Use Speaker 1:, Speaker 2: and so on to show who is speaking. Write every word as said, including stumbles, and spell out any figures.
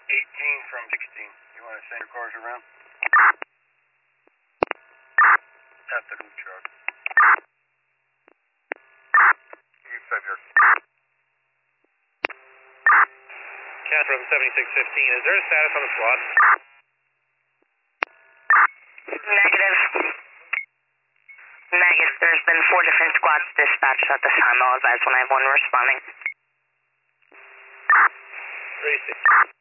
Speaker 1: eighteen from sixteen. You want to send your cars around? At the new truck. You said here.
Speaker 2: Cat from seventy-six fifteen, is there a status on the squad?
Speaker 3: Negative. Negative. There's been four different squads dispatched at this time. I'll advise when I have one responding.
Speaker 2: Racing.